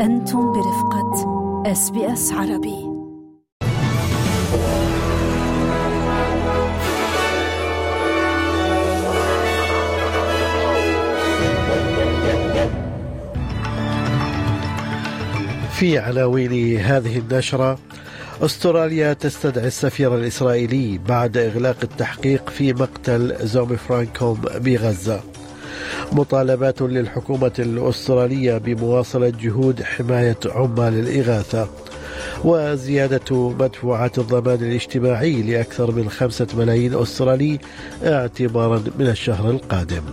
أنتم برفقة SBS عربي. في عناوين هذه النشرة: أستراليا تستدعي السفير الإسرائيلي بعد إغلاق التحقيق في مقتل زومي فرانكوم بغزة. مطالبات للحكومة الأسترالية بمواصلة جهود حماية عمال الإغاثة. وزيادة مدفوعات الضمان الاجتماعي لأكثر من 5 ملايين أسترالي اعتبارا من الشهر القادم.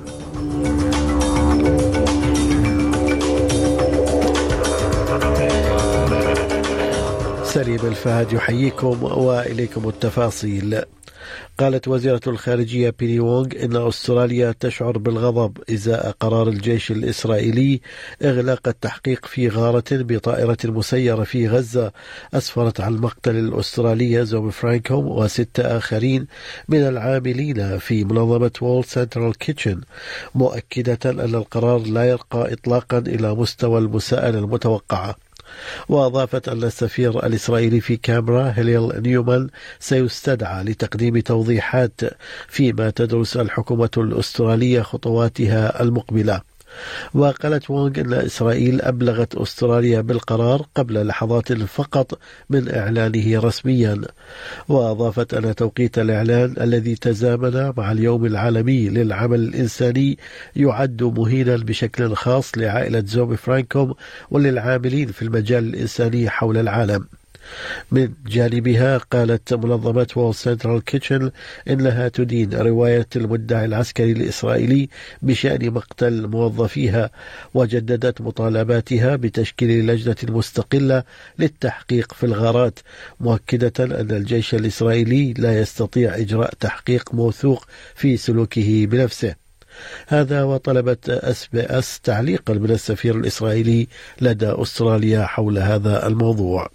سليم الفهد يحييكم وإليكم التفاصيل. قالت وزيرة الخارجية بيني وونغ إن أستراليا تشعر بالغضب إزاء قرار الجيش الإسرائيلي إغلاق التحقيق في غارة بطائرة مسيرة في غزة أسفرت عن مقتل الأسترالية زومي فرانكوم و6 آخرين من العاملين في منظمة وول سنترال كيتشن، مؤكدة أن القرار لا يرقى إطلاقا إلى مستوى المساءلة المتوقعة. وأضافت أن السفير الإسرائيلي في كامبرا هيليل نيومان سيستدعى لتقديم توضيحات فيما تدرس الحكومة الأسترالية خطواتها المقبلة. وقالت وونغ أن إسرائيل أبلغت أستراليا بالقرار قبل لحظات فقط من إعلانه رسميا. وأضافت أن توقيت الإعلان الذي تزامن مع اليوم العالمي للعمل الإنساني يعد مهينا بشكل خاص لعائلة زومي فرانكوم وللعاملين في المجال الإنساني حول العالم. من جانبها قالت منظمة وول سنترال كيتشن إنها تدين رواية المدعي العسكري الإسرائيلي بشأن مقتل موظفيها، وجددت مطالباتها بتشكيل لجنة مستقلة للتحقيق في الغارات، مؤكدة أن الجيش الإسرائيلي لا يستطيع إجراء تحقيق موثوق في سلوكه بنفسه. هذا وطلبت SBS تعليقا من السفير الإسرائيلي لدى أستراليا حول هذا الموضوع.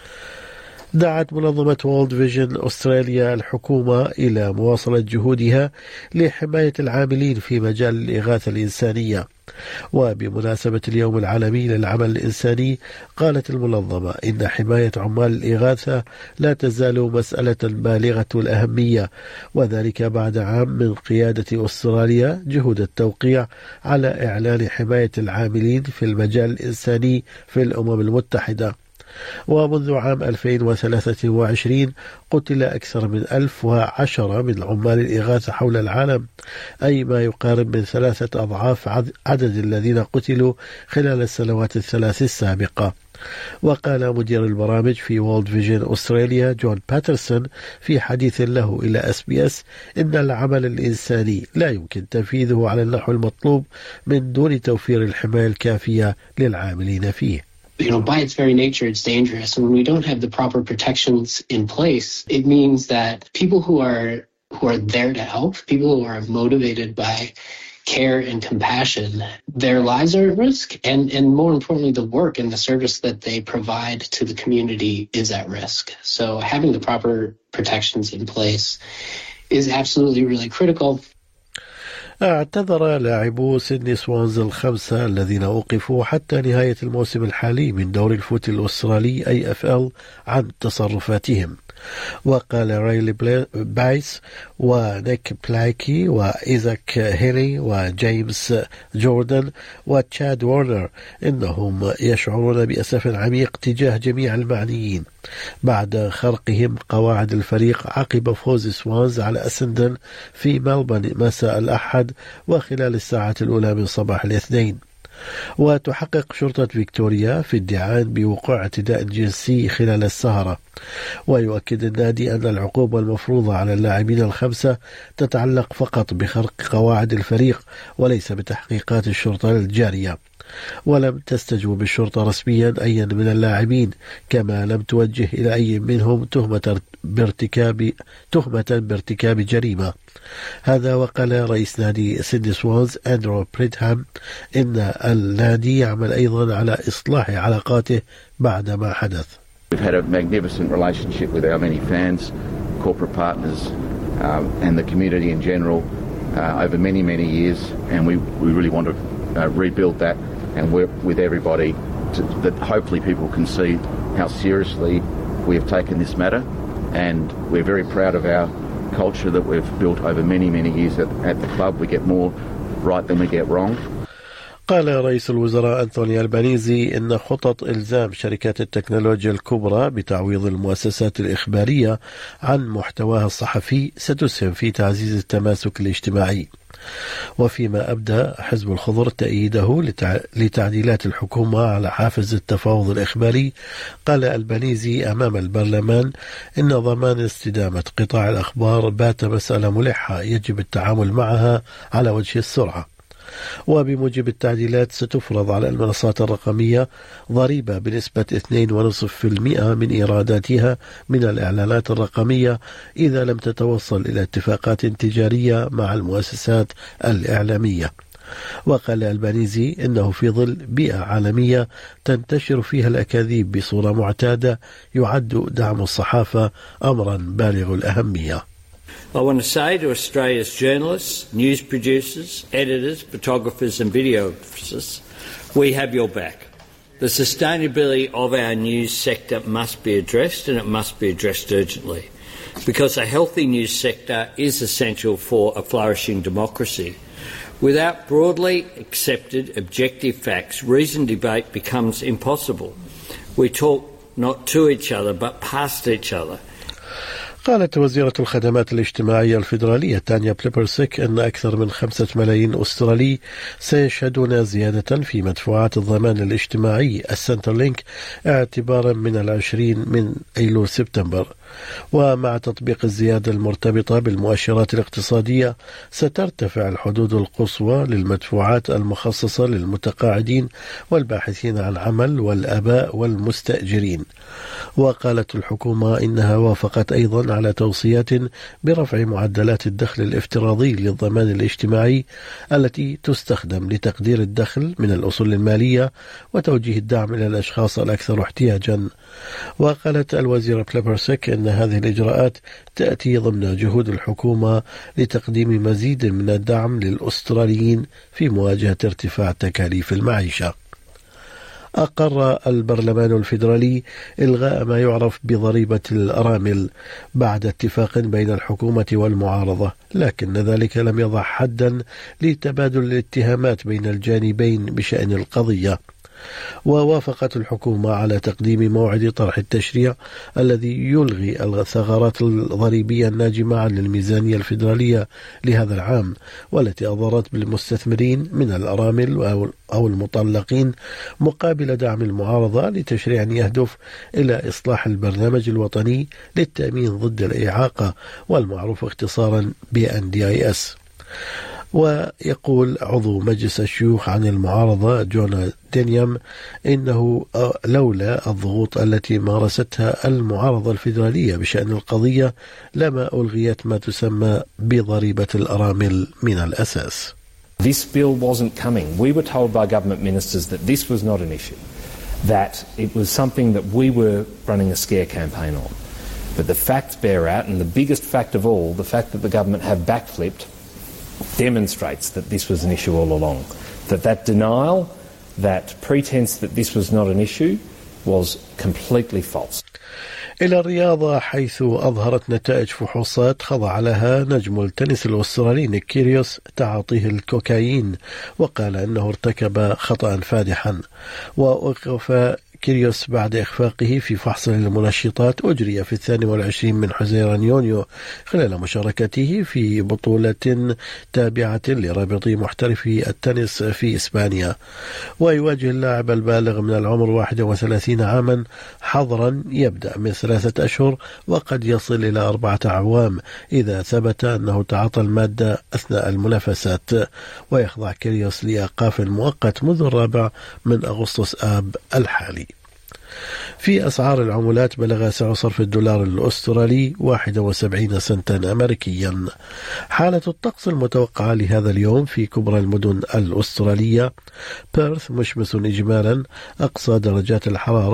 دعت منظمة وورلد فيجن أستراليا الحكومة إلى مواصلة جهودها لحماية العاملين في مجال الإغاثة الإنسانية. وبمناسبة اليوم العالمي للعمل الإنساني قالت المنظمة إن حماية عمال الإغاثة لا تزال مسألة بالغة الأهمية، وذلك بعد عام من قيادة أستراليا جهود التوقيع على إعلان حماية العاملين في المجال الإنساني في الأمم المتحدة. ومنذ عام 2023 قتل أكثر من 1010 من عمال الإغاثة حول العالم، أي ما يقارب من 3 أضعاف عدد الذين قتلوا خلال السنوات الثلاث السابقة. وقال مدير البرامج في وورلد فيجن أستراليا جون باترسون في حديث له إلى SBS إن العمل الإنساني لا يمكن تنفيذه على النحو المطلوب من دون توفير الحماية الكافية للعاملين فيه. By its very nature, it's dangerous. And when we don't have the proper protections in place, it means that people who are there to help, people who are motivated by care and compassion, their lives are at risk. And more importantly, the work and the service that they provide to the community is at risk. So having the proper protections in place is absolutely really critical. اعتذر لاعبو سيدني سوانز ال5 الذين أوقفوا حتى نهاية الموسم الحالي من دوري الفوت الأسترالي AFL عن تصرفاتهم. وقال رايلي بايس ونيك بلايكي وإيزاك هيلي وجيمس جوردن وتشاد وورنر إنهم يشعرون بأسف عميق تجاه جميع المعنيين بعد خرقهم قواعد الفريق عقب فوز سوانز على أسندن في ملبورن مساء الأحد وخلال الساعات الأولى من صباح الاثنين. وتحقق شرطة فيكتوريا في ادعاء بوقوع اعتداء جنسي خلال السهرة. ويؤكد النادي أن العقوبة المفروضة على اللاعبين ال5 تتعلق فقط بخرق قواعد الفريق وليس بتحقيقات الشرطة الجارية. ولم تستجوب الشرطة رسميا أي من اللاعبين، كما لم توجه إلى أي منهم تهمة بارتكاب جريمة. هذا وقال رئيس نادي سيدني سوانز أندرو بريدهام إن النادي يعمل أيضا على إصلاح علاقاته بعد ما حدث. We've had a magnificent relationship with our many fans, corporate partners and the community in general over many years, and we really want to rebuild that and work with everybody that hopefully people can see how seriously we have taken this matter, and we're very proud of our culture that we've built over many, many years at the club. We get more right than we get wrong. قال رئيس الوزراء أنتوني ألبانيزي إن خطط إلزام شركات التكنولوجيا الكبرى بتعويض المؤسسات الإخبارية عن محتواها الصحفي ستسهم في تعزيز التماسك الاجتماعي. وفيما أبدأ حزب الخضر تأييده لتعديلات الحكومة على حافز التفاوض الإخباري، قال ألبانيزي أمام البرلمان إن ضمان استدامة قطاع الأخبار بات مسألة ملحة يجب التعامل معها على وجه السرعة. وبموجب التعديلات ستفرض على المنصات الرقمية ضريبة بنسبة 2.5% من إيراداتها من الإعلانات الرقمية إذا لم تتوصل إلى اتفاقات تجارية مع المؤسسات الإعلامية. وقال ألبانيزي إنه في ظل بيئة عالمية تنتشر فيها الأكاذيب بصورة معتادة يعد دعم الصحافة أمرا بالغ الأهمية. I want to say to Australia's journalists, news producers, editors, photographers and videographers, we have your back. The sustainability of our news sector must be addressed, and it must be addressed urgently, because a healthy news sector is essential for a flourishing democracy. Without broadly accepted objective facts, reasoned debate becomes impossible. We talk not to each other but past each other. قالت وزيرة الخدمات الاجتماعية الفيدرالية تانيا بليبرسيك أن أكثر من 5 ملايين أسترالي سيشهدون زيادة في مدفوعات الضمان الاجتماعي السنترلينك اعتبارا من 20 من أيلول سبتمبر. ومع تطبيق الزيادة المرتبطة بالمؤشرات الاقتصادية سترتفع الحدود القصوى للمدفوعات المخصصة للمتقاعدين والباحثين عن عمل والآباء والمستأجرين. وقالت الحكومة إنها وافقت أيضا على توصيات برفع معدلات الدخل الافتراضي للضمان الاجتماعي التي تستخدم لتقدير الدخل من الأصول المالية وتوجيه الدعم إلى الأشخاص الأكثر احتياجا. وقالت الوزيرة بليبرسيك أن هذه الإجراءات تأتي ضمن جهود الحكومة لتقديم مزيد من الدعم للأستراليين في مواجهة ارتفاع تكاليف المعيشة. أقر البرلمان الفيدرالي إلغاء ما يعرف بضريبة الأرامل بعد اتفاق بين الحكومة والمعارضة، لكن ذلك لم يضع حدا لتبادل الاتهامات بين الجانبين بشأن القضية. ووافقت الحكومة على تقديم موعد طرح التشريع الذي يلغي الثغرات الضريبية الناجمة عن الميزانية الفيدرالية لهذا العام، والتي أضرت بالمستثمرين من الأرامل أو المطلقين، مقابل دعم المعارضة لتشريع يهدف إلى إصلاح البرنامج الوطني للتأمين ضد الإعاقة والمعروف اختصارا BNDIS. ويقول عضو مجلس الشيوخ عن المعارضة جونا دينيام إنه لولا الضغوط التي مارستها المعارضة الفيدرالية بشأن القضية لما ألغيت ما تسمى بضريبة الأرامل من الأساس. This bill wasn't coming. We were told by government ministers that this was not an issue, that it was something that we were running a scare campaign on. But the facts bear out, and the biggest fact of all, the fact that the government have backflipped, demonstrates that this was an issue all along. That denial, that pretense that this was not an issue, was completely false. إلى الرياضة، حيث أظهرت نتائج فحوصات خضع لها نجم التنس الأسترالي نيك كيريوس تعاطيه الكوكايين، وقال أنه ارتكب خطأ فادحا. ووقف كيريوس بعد إخفاقه في فحص للمنشطات أجري في 22 من حزيران يونيو خلال مشاركته في بطولة تابعة لرابطي محترفي التنس في إسبانيا. ويواجه اللاعب البالغ من العمر 31 عاما حظرا يبدأ من 3 أشهر وقد يصل إلى 4 أعوام إذا ثبت أنه تعاطى المادة أثناء المنافسات. ويخضع كيريوس لإيقاف مؤقت منذ 4 من أغسطس آب الحالي. في أسعار العملات بلغ سعر صرف الدولار الأسترالي 71 سنتا أمريكيا. حالة الطقس المتوقعة لهذا اليوم في كبرى المدن الأسترالية: بيرث مشمس إجمالا، أقصى درجات الحرارة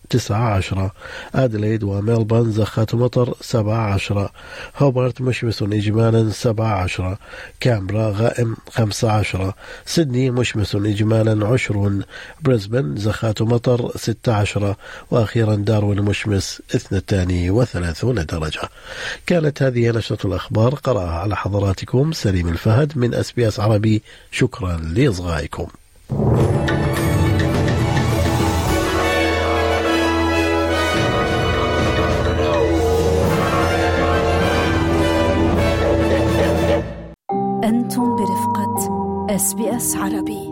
19. أدليد وميلبورن زخات مطر 17. هوبارت مشمس إجمالا 17. كامبرا غائم 15. سيدني مشمس إجمالا 20. بريسبن زخات مطر 16. وأخيرا داروين مشمس 32 درجة. كانت هذه نشرة الأخبار قرأها على حضراتكم سليم الفهد من SBS عربي. شكرا لإصغائكم. أنتم برفقة SBS عربي.